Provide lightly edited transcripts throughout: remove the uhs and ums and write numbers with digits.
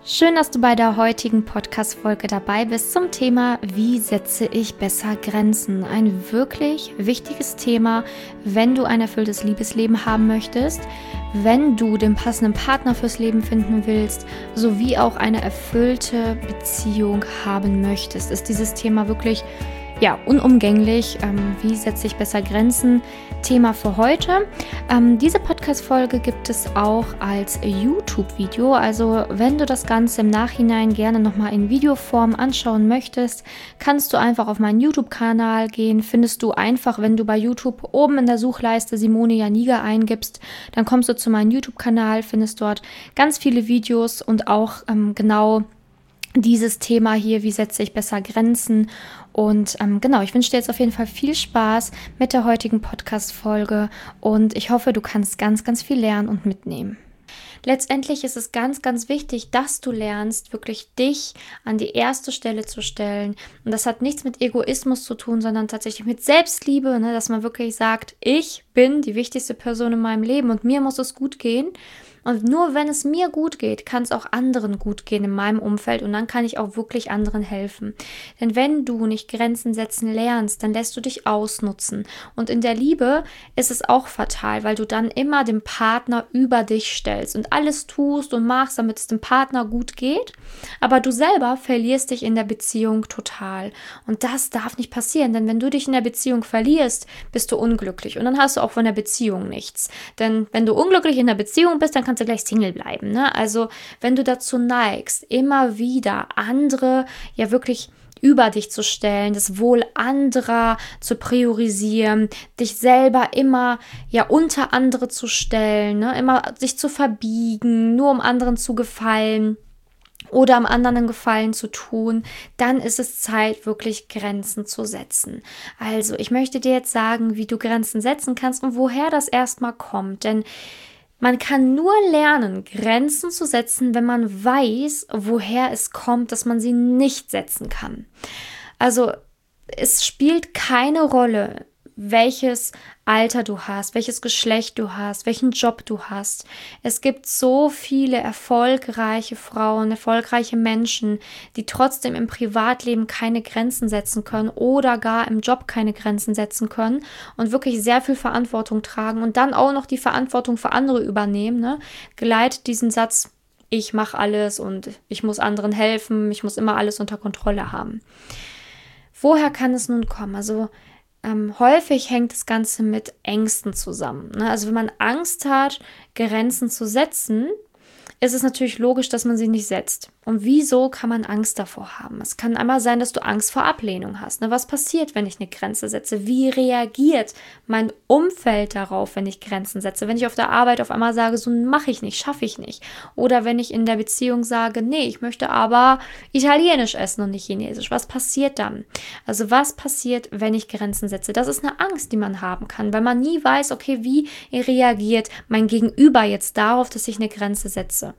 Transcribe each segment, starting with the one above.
Schön, dass du bei der heutigen Podcast-Folge dabei bist zum Thema Wie setze ich besser Grenzen? Ein wirklich wichtiges Thema, wenn du ein erfülltes Liebesleben haben möchtest, wenn du den passenden Partner fürs Leben finden willst, sowie auch eine erfüllte Beziehung haben möchtest. Ist dieses Thema wirklich unumgänglich. Wie setze ich besser Grenzen? Thema für heute. Diese Podcast-Folge gibt es auch als YouTube-Video. Also wenn du das Ganze im Nachhinein gerne nochmal in Videoform anschauen möchtest, kannst du einfach auf meinen YouTube-Kanal gehen. Findest du einfach, wenn du bei YouTube oben in der Suchleiste Simone Janiga eingibst, dann kommst du zu meinem YouTube-Kanal, findest dort ganz viele Videos und auch genau dieses Thema hier, wie setze ich besser Grenzen. Und ich wünsche dir jetzt auf jeden Fall viel Spaß mit der heutigen Podcast-Folge und ich hoffe, du kannst ganz, ganz viel lernen und mitnehmen. Letztendlich ist es ganz, ganz wichtig, dass du lernst, wirklich dich an die erste Stelle zu stellen. Und das hat nichts mit Egoismus zu tun, sondern tatsächlich mit Selbstliebe, dass man wirklich sagt, ich bin die wichtigste Person in meinem Leben und mir muss es gut gehen. Und nur wenn es mir gut geht, kann es auch anderen gut gehen in meinem Umfeld und dann kann ich auch wirklich anderen helfen. Denn wenn du nicht Grenzen setzen lernst, dann lässt du dich ausnutzen. Und in der Liebe ist es auch fatal, weil du dann immer den Partner über dich stellst und alles tust und machst, damit es dem Partner gut geht. Aber du selber verlierst dich in der Beziehung total. Und das darf nicht passieren, denn wenn du dich in der Beziehung verlierst, bist du unglücklich. Und dann hast du auch von der Beziehung nichts. Denn wenn du unglücklich in der Beziehung bist, dann kannst du gleich Single bleiben. Also wenn du dazu neigst, immer wieder andere wirklich über dich zu stellen, das Wohl anderer zu priorisieren, dich selber immer unter andere zu stellen, immer sich zu verbiegen, nur um anderen zu gefallen oder am anderen einen Gefallen zu tun, dann ist es Zeit, wirklich Grenzen zu setzen. Also ich möchte dir jetzt sagen, wie du Grenzen setzen kannst und woher das erstmal kommt, denn man kann nur lernen, Grenzen zu setzen, wenn man weiß, woher es kommt, dass man sie nicht setzen kann. Also es spielt keine Rolle, welches Alter du hast, welches Geschlecht du hast, welchen Job du hast. Es gibt so viele erfolgreiche Frauen, erfolgreiche Menschen, die trotzdem im Privatleben keine Grenzen setzen können oder gar im Job keine Grenzen setzen können und wirklich sehr viel Verantwortung tragen und dann auch noch die Verantwortung für andere übernehmen. Geleitet diesen Satz, ich mache alles und ich muss anderen helfen, ich muss immer alles unter Kontrolle haben. Woher kann es nun kommen? Also häufig hängt das Ganze mit Ängsten zusammen. Also wenn man Angst hat, Grenzen zu setzen, ist es natürlich logisch, dass man sie nicht setzt. Und wieso kann man Angst davor haben? Es kann einmal sein, dass du Angst vor Ablehnung hast. Was passiert, wenn ich eine Grenze setze? Wie reagiert mein Umfeld darauf, wenn ich Grenzen setze? Wenn ich auf der Arbeit auf einmal sage, so mache ich nicht, schaffe ich nicht. Oder wenn ich in der Beziehung sage, nee, ich möchte aber Italienisch essen und nicht Chinesisch. Was passiert dann? Also was passiert, wenn ich Grenzen setze? Das ist eine Angst, die man haben kann, weil man nie weiß, okay, wie reagiert mein Gegenüber jetzt darauf, dass ich eine Grenze setze.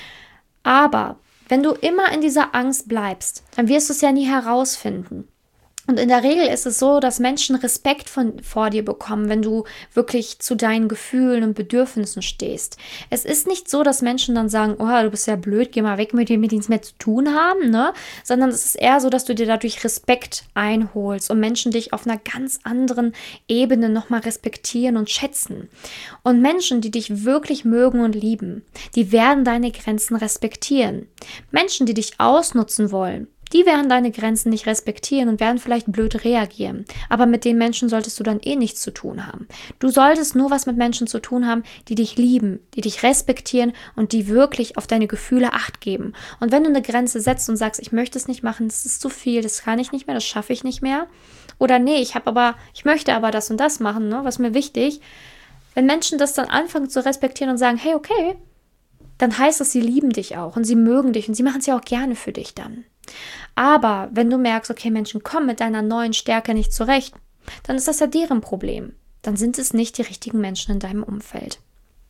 Aber wenn du immer in dieser Angst bleibst, dann wirst du es ja nie herausfinden. Und in der Regel ist es so, dass Menschen Respekt vor dir bekommen, wenn du wirklich zu deinen Gefühlen und Bedürfnissen stehst. Es ist nicht so, dass Menschen dann sagen, oh, du bist ja blöd, geh mal weg mit dem nichts mehr zu tun haben, sondern es ist eher so, dass du dir dadurch Respekt einholst und Menschen dich auf einer ganz anderen Ebene nochmal respektieren und schätzen. Und Menschen, die dich wirklich mögen und lieben, die werden deine Grenzen respektieren. Menschen, die dich ausnutzen wollen, die werden deine Grenzen nicht respektieren und werden vielleicht blöd reagieren. Aber mit den Menschen solltest du dann nichts zu tun haben. Du solltest nur was mit Menschen zu tun haben, die dich lieben, die dich respektieren und die wirklich auf deine Gefühle Acht geben. Und wenn du eine Grenze setzt und sagst, ich möchte es nicht machen, das ist zu viel, das kann ich nicht mehr, das schaffe ich nicht mehr. Oder nee, ich möchte aber das und das machen, was mir wichtig. Wenn Menschen das dann anfangen zu respektieren und sagen, hey, okay, dann heißt das, sie lieben dich auch und sie mögen dich und sie machen es ja auch gerne für dich dann. Aber wenn du merkst, okay, Menschen kommen mit deiner neuen Stärke nicht zurecht, dann ist das ja deren Problem. Dann sind es nicht die richtigen Menschen in deinem Umfeld.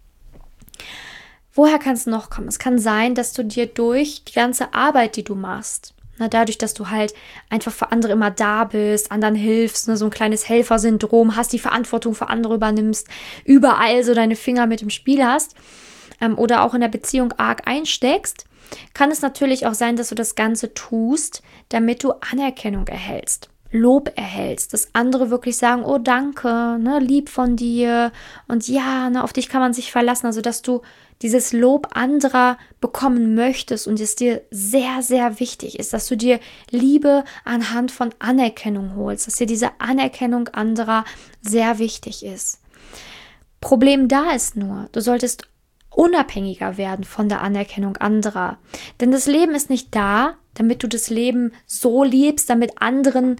Woher kann es noch kommen? Es kann sein, dass du dir durch die ganze Arbeit, die du machst, dadurch, dass du halt einfach für andere immer da bist, anderen hilfst, so ein kleines Helfersyndrom hast, die Verantwortung für andere übernimmst, überall so deine Finger mit im Spiel hast oder auch in der Beziehung arg einsteckst, kann es natürlich auch sein, dass du das Ganze tust, damit du Anerkennung erhältst, Lob erhältst, dass andere wirklich sagen, oh danke, ne, lieb von dir und ja, ne, auf dich kann man sich verlassen, also dass du dieses Lob anderer bekommen möchtest und es dir sehr, sehr wichtig ist, dass du dir Liebe anhand von Anerkennung holst, dass dir diese Anerkennung anderer sehr wichtig ist. Problem da ist nur, du solltest unabhängiger werden von der Anerkennung anderer. Denn das Leben ist nicht da, damit du das Leben so liebst, damit es anderen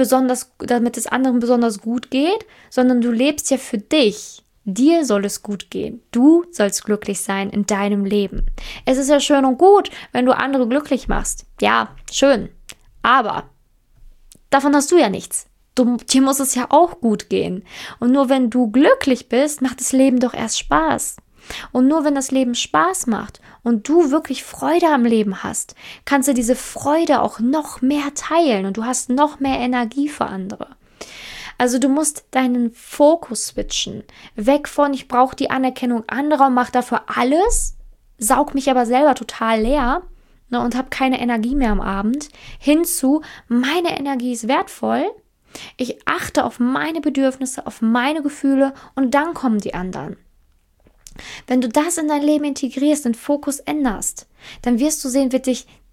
besonders gut geht, sondern du lebst ja für dich. Dir soll es gut gehen. Du sollst glücklich sein in deinem Leben. Es ist ja schön und gut, wenn du andere glücklich machst. Ja, schön. Aber davon hast du ja nichts. Dir muss es ja auch gut gehen. Und nur wenn du glücklich bist, macht das Leben doch erst Spaß. Und nur wenn das Leben Spaß macht und du wirklich Freude am Leben hast, kannst du diese Freude auch noch mehr teilen und du hast noch mehr Energie für andere. Also du musst deinen Fokus switchen. Weg von, ich brauche die Anerkennung anderer und mache dafür alles, saug mich aber selber total leer, ne, und habe keine Energie mehr am Abend, hin zu, meine Energie ist wertvoll, ich achte auf meine Bedürfnisse, auf meine Gefühle und dann kommen die anderen. Wenn du das in dein Leben integrierst, den Fokus änderst, dann wirst du sehen, wird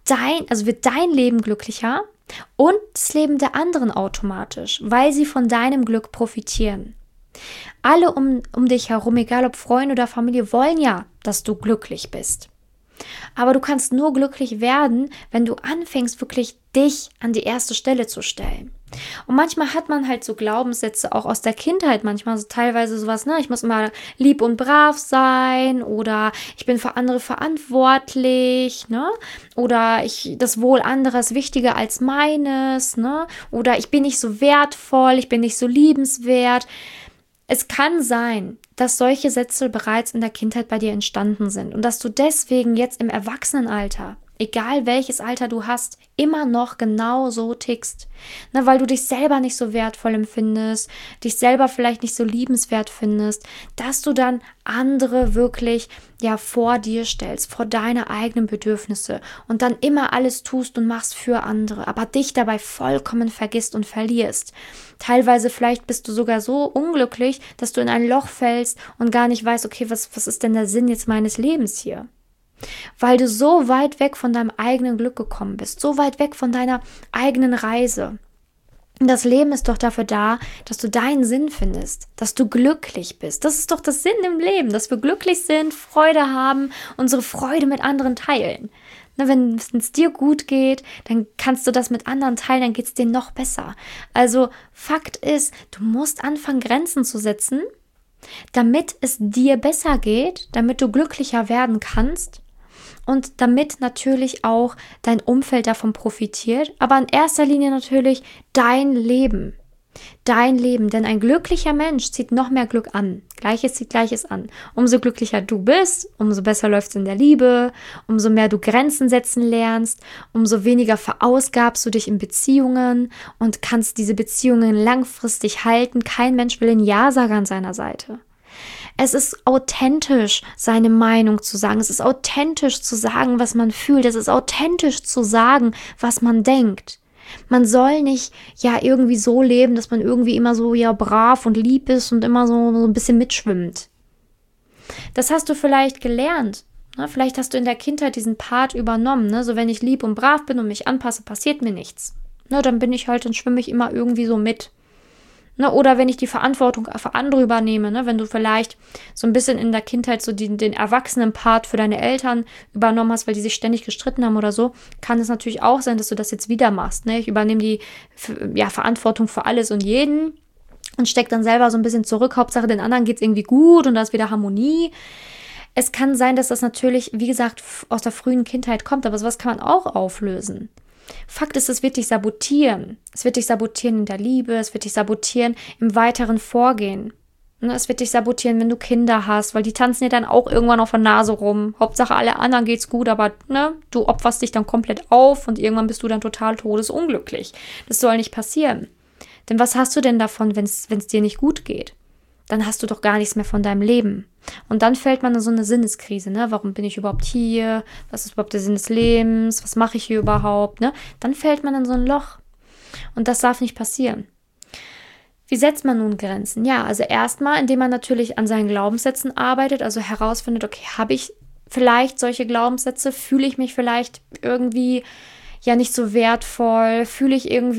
dein Leben glücklicher und das Leben der anderen automatisch, weil sie von deinem Glück profitieren. Alle um dich herum, egal ob Freunde oder Familie, wollen ja, dass du glücklich bist. Aber du kannst nur glücklich werden, wenn du anfängst, wirklich dich an die erste Stelle zu stellen. Und manchmal hat man halt so Glaubenssätze auch aus der Kindheit, manchmal so teilweise sowas, ne, ich muss immer lieb und brav sein oder ich bin für andere verantwortlich, ne, oder das Wohl anderer ist wichtiger als meines, ne, oder ich bin nicht so wertvoll, ich bin nicht so liebenswert. Es kann sein, dass solche Sätze bereits in der Kindheit bei dir entstanden sind und dass du deswegen jetzt im Erwachsenenalter, egal welches Alter du hast, immer noch genau so tickst. Weil du dich selber nicht so wertvoll empfindest, dich selber vielleicht nicht so liebenswert findest, dass du dann andere wirklich vor dir stellst, vor deine eigenen Bedürfnisse und dann immer alles tust und machst für andere, aber dich dabei vollkommen vergisst und verlierst. Teilweise vielleicht bist du sogar so unglücklich, dass du in ein Loch fällst und gar nicht weißt, okay, was ist denn der Sinn jetzt meines Lebens hier? Weil du so weit weg von deinem eigenen Glück gekommen bist, so weit weg von deiner eigenen Reise. Das Leben ist doch dafür da, dass du deinen Sinn findest, dass du glücklich bist. Das ist doch das Sinn im Leben, dass wir glücklich sind, Freude haben, unsere Freude mit anderen teilen. Wenn es dir gut geht, dann kannst du das mit anderen teilen, dann geht es dir noch besser. Also Fakt ist, du musst anfangen, Grenzen zu setzen, damit es dir besser geht, damit du glücklicher werden kannst. Und damit natürlich auch dein Umfeld davon profitiert, aber in erster Linie natürlich dein Leben. Dein Leben, denn ein glücklicher Mensch zieht noch mehr Glück an. Gleiches zieht Gleiches an. Umso glücklicher du bist, umso besser läuft es in der Liebe, umso mehr du Grenzen setzen lernst, umso weniger verausgabst du dich in Beziehungen und kannst diese Beziehungen langfristig halten. Kein Mensch will einen Ja-Sager an seiner Seite. Es ist authentisch, seine Meinung zu sagen. Es ist authentisch zu sagen, was man fühlt. Es ist authentisch zu sagen, was man denkt. Man soll nicht irgendwie so leben, dass man irgendwie immer so brav und lieb ist und immer so ein bisschen mitschwimmt. Das hast du vielleicht gelernt. Ne? Vielleicht hast du in der Kindheit diesen Part übernommen. Ne? So, wenn ich lieb und brav bin und mich anpasse, passiert mir nichts. Ne? Dann bin ich halt, dann schwimme ich immer irgendwie so mit. Ne, oder wenn ich die Verantwortung für andere übernehme, ne, wenn du vielleicht so ein bisschen in der Kindheit so den Erwachsenen-Part für deine Eltern übernommen hast, weil die sich ständig gestritten haben oder so, kann es natürlich auch sein, dass du das jetzt wieder machst. Ne? Ich übernehme die Verantwortung für alles und jeden und stecke dann selber so ein bisschen zurück. Hauptsache den anderen geht es irgendwie gut und da ist wieder Harmonie. Es kann sein, dass das natürlich, wie gesagt, aus der frühen Kindheit kommt, aber sowas kann man auch auflösen. Fakt ist, es wird dich sabotieren. Es wird dich sabotieren in der Liebe, es wird dich sabotieren im weiteren Vorgehen. Es wird dich sabotieren, wenn du Kinder hast, weil die tanzen dir dann auch irgendwann auf der Nase rum. Hauptsache alle anderen geht's gut, aber du opferst dich dann komplett auf und irgendwann bist du dann total todesunglücklich. Das soll nicht passieren. Denn was hast du denn davon, wenn es dir nicht gut geht? dann hast du doch gar nichts mehr von deinem Leben. Und dann fällt man in so eine Sinneskrise, ne? Warum bin ich überhaupt hier? Was ist überhaupt der Sinn des Lebens? Was mache ich hier überhaupt? Ne? Dann fällt man in so ein Loch. Und das darf nicht passieren. Wie setzt man nun Grenzen? Ja, also erstmal, indem man natürlich an seinen Glaubenssätzen arbeitet, also herausfindet, okay, habe ich vielleicht solche Glaubenssätze? Fühle ich mich vielleicht irgendwie ja nicht so wertvoll? Fühlt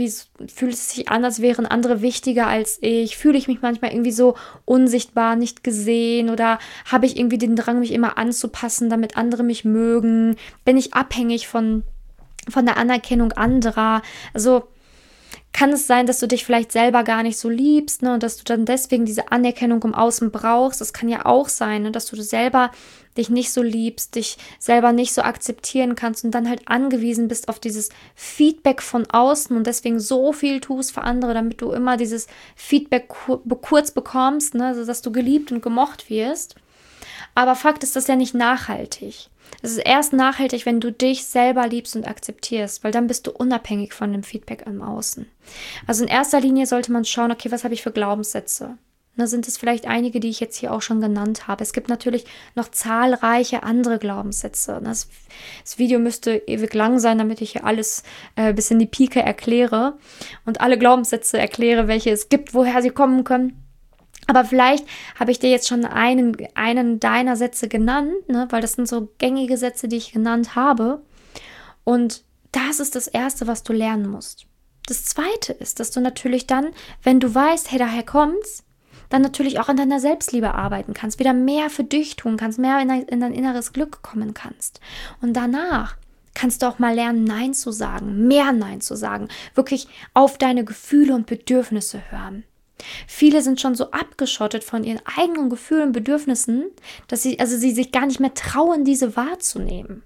es sich an, als wären andere wichtiger als ich? Fühle ich mich manchmal irgendwie so unsichtbar, nicht gesehen? Oder habe ich irgendwie den Drang, mich immer anzupassen, damit andere mich mögen? Bin ich abhängig von der Anerkennung anderer? Also kann es sein, dass du dich vielleicht selber gar nicht so liebst, ne, und dass du dann deswegen diese Anerkennung im Außen brauchst. Das kann ja auch sein, ne, dass du selber dich nicht so liebst, dich selber nicht so akzeptieren kannst und dann halt angewiesen bist auf dieses Feedback von außen und deswegen so viel tust für andere, damit du immer dieses Feedback kurz bekommst, ne, also dass du geliebt und gemocht wirst. Aber Fakt ist, das ist ja nicht nachhaltig. Es ist erst nachhaltig, wenn du dich selber liebst und akzeptierst, weil dann bist du unabhängig von dem Feedback im Außen. Also in erster Linie sollte man schauen, okay, was habe ich für Glaubenssätze? Da sind es vielleicht einige, die ich jetzt hier auch schon genannt habe. Es gibt natürlich noch zahlreiche andere Glaubenssätze. Das Video müsste ewig lang sein, damit ich hier alles bis in die Pike erkläre und alle Glaubenssätze erkläre, welche es gibt, woher sie kommen können. Aber vielleicht habe ich dir jetzt schon einen deiner Sätze genannt, ne? Weil das sind so gängige Sätze, die ich genannt habe. Und das ist das Erste, was du lernen musst. Das Zweite ist, dass du natürlich dann, wenn du weißt, hey, daher kommt's, dann natürlich auch an deiner Selbstliebe arbeiten kannst, wieder mehr für dich tun kannst, mehr in dein inneres Glück kommen kannst. Und danach kannst du auch mal lernen, Nein zu sagen, mehr Nein zu sagen, wirklich auf deine Gefühle und Bedürfnisse hören. Viele sind schon so abgeschottet von ihren eigenen Gefühlen und Bedürfnissen, dass sie sich gar nicht mehr trauen, diese wahrzunehmen.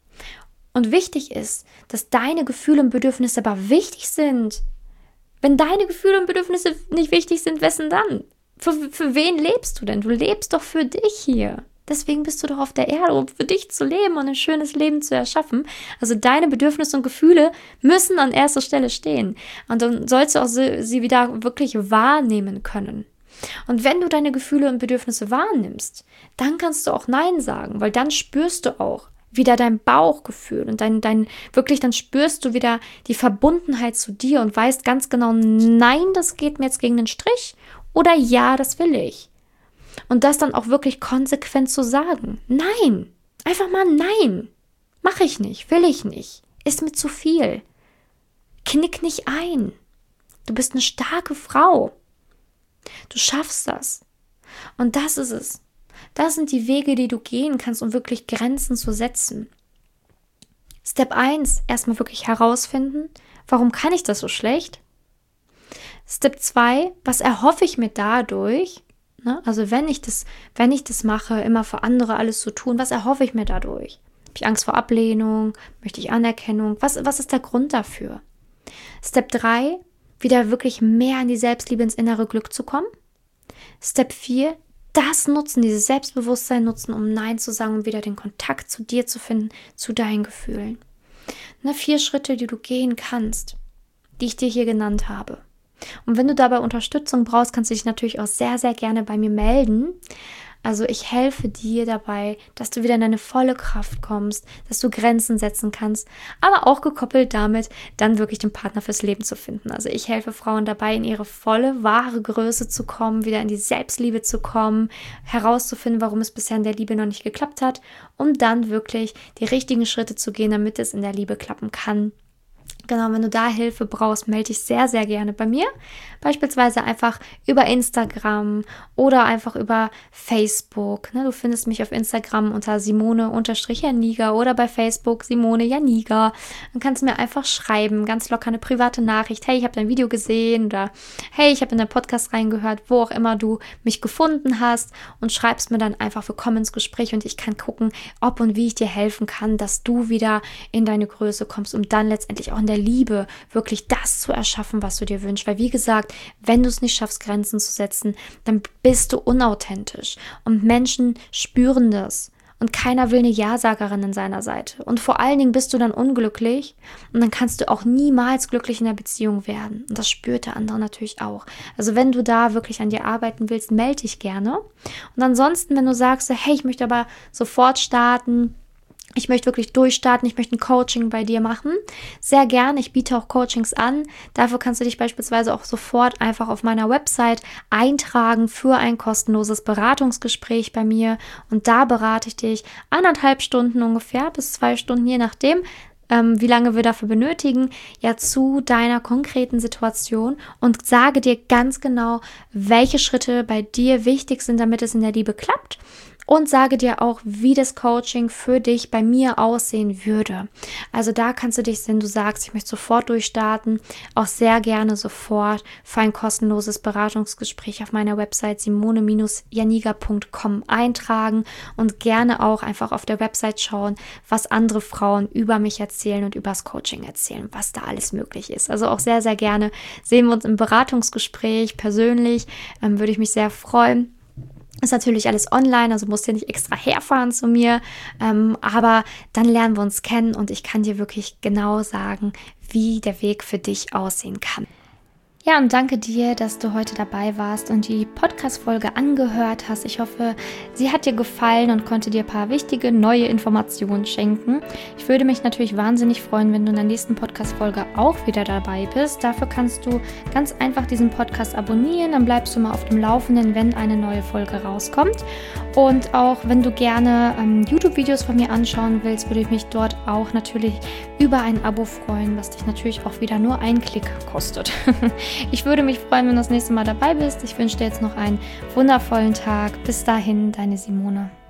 Und wichtig ist, dass deine Gefühle und Bedürfnisse aber wichtig sind. Wenn deine Gefühle und Bedürfnisse nicht wichtig sind, wessen dann? Für wen lebst du denn? Du lebst doch für dich hier. Deswegen bist du doch auf der Erde, um für dich zu leben und ein schönes Leben zu erschaffen. Also deine Bedürfnisse und Gefühle müssen an erster Stelle stehen. Und dann sollst du auch sie wieder wirklich wahrnehmen können. Und wenn du deine Gefühle und Bedürfnisse wahrnimmst, dann kannst du auch Nein sagen, weil dann spürst du auch wieder dein Bauchgefühl und dann spürst du wieder die Verbundenheit zu dir und weißt ganz genau, nein, das geht mir jetzt gegen den Strich oder ja, das will ich. Und das dann auch wirklich konsequent zu sagen. Nein, einfach mal nein. Mache ich nicht, will ich nicht. Ist mir zu viel. Knick nicht ein. Du bist eine starke Frau. Du schaffst das. Und das ist es. Das sind die Wege, die du gehen kannst, um wirklich Grenzen zu setzen. Step 1, erstmal wirklich herausfinden, warum kann ich das so schlecht? Step 2, was erhoffe ich mir dadurch? Also wenn ich das mache, immer für andere alles zu tun, was erhoffe ich mir dadurch? Habe ich Angst vor Ablehnung? Möchte ich Anerkennung? Was ist der Grund dafür? Step 3, wieder wirklich mehr in die Selbstliebe, ins innere Glück zu kommen. Step 4, das nutzen, dieses Selbstbewusstsein nutzen, um Nein zu sagen und wieder den Kontakt zu dir zu finden, zu deinen Gefühlen. 4 Schritte, die du gehen kannst, die ich dir hier genannt habe. Und wenn du dabei Unterstützung brauchst, kannst du dich natürlich auch sehr, sehr gerne bei mir melden. Also ich helfe dir dabei, dass du wieder in deine volle Kraft kommst, dass du Grenzen setzen kannst, aber auch gekoppelt damit, dann wirklich den Partner fürs Leben zu finden. Also ich helfe Frauen dabei, in ihre volle, wahre Größe zu kommen, wieder in die Selbstliebe zu kommen, herauszufinden, warum es bisher in der Liebe noch nicht geklappt hat, um dann wirklich die richtigen Schritte zu gehen, damit es in der Liebe klappen kann. Genau, wenn du da Hilfe brauchst, melde dich sehr, sehr gerne bei mir. Beispielsweise einfach über Instagram oder einfach über Facebook. Du findest mich auf Instagram unter Simone_Janiga oder bei Facebook Simone Janiga. Dann kannst du mir einfach schreiben, ganz locker eine private Nachricht. Hey, ich habe dein Video gesehen oder hey, ich habe in deinen Podcast reingehört, wo auch immer du mich gefunden hast und schreibst mir dann einfach, wir kommen ins Gespräch und ich kann gucken, ob und wie ich dir helfen kann, dass du wieder in deine Größe kommst, um dann letztendlich auch in der Liebe wirklich das zu erschaffen, was du dir wünschst. Weil wie gesagt, wenn du es nicht schaffst, Grenzen zu setzen, dann bist du unauthentisch. Und Menschen spüren das. und keiner will eine Ja-Sagerin an seiner Seite. Und vor allen Dingen bist du dann unglücklich und dann kannst du auch niemals glücklich in der Beziehung werden. Und das spürt der andere natürlich auch. Also wenn du da wirklich an dir arbeiten willst, melde dich gerne. Und ansonsten, wenn du sagst, hey, ich möchte aber sofort starten, ich möchte wirklich durchstarten, ich möchte ein Coaching bei dir machen, sehr gerne. Ich biete auch Coachings an. Dafür kannst du dich beispielsweise auch sofort einfach auf meiner Website eintragen für ein kostenloses Beratungsgespräch bei mir. Und da berate ich dich 1,5 Stunden ungefähr bis 2 Stunden, je nachdem, wie lange wir dafür benötigen, ja zu deiner konkreten Situation und sage dir ganz genau, welche Schritte bei dir wichtig sind, damit es in der Liebe klappt. Und sage dir auch, wie das Coaching für dich bei mir aussehen würde. Also da kannst du dich, wenn du sagst, ich möchte sofort durchstarten, auch sehr gerne sofort für ein kostenloses Beratungsgespräch auf meiner Website simone-janiga.com eintragen und gerne auch einfach auf der Website schauen, was andere Frauen über mich erzählen und über das Coaching erzählen, was da alles möglich ist. Also auch sehr, sehr gerne sehen wir uns im Beratungsgespräch persönlich, würde ich mich sehr freuen. Ist natürlich alles online, also musst du nicht extra herfahren zu mir, aber dann lernen wir uns kennen und ich kann dir wirklich genau sagen, wie der Weg für dich aussehen kann. Ja, und danke dir, dass du heute dabei warst und die Podcast-Folge angehört hast. Ich hoffe, sie hat dir gefallen und konnte dir ein paar wichtige neue Informationen schenken. Ich würde mich natürlich wahnsinnig freuen, wenn du in der nächsten Podcast-Folge auch wieder dabei bist. Dafür kannst du ganz einfach diesen Podcast abonnieren, dann bleibst du mal auf dem Laufenden, wenn eine neue Folge rauskommt. Und auch wenn du gerne YouTube-Videos von mir anschauen willst, würde ich mich dort auch natürlich über ein Abo freuen, was dich natürlich auch wieder nur einen Klick kostet. Ich würde mich freuen, wenn du das nächste Mal dabei bist. Ich wünsche dir jetzt noch einen wundervollen Tag. Bis dahin, deine Simone.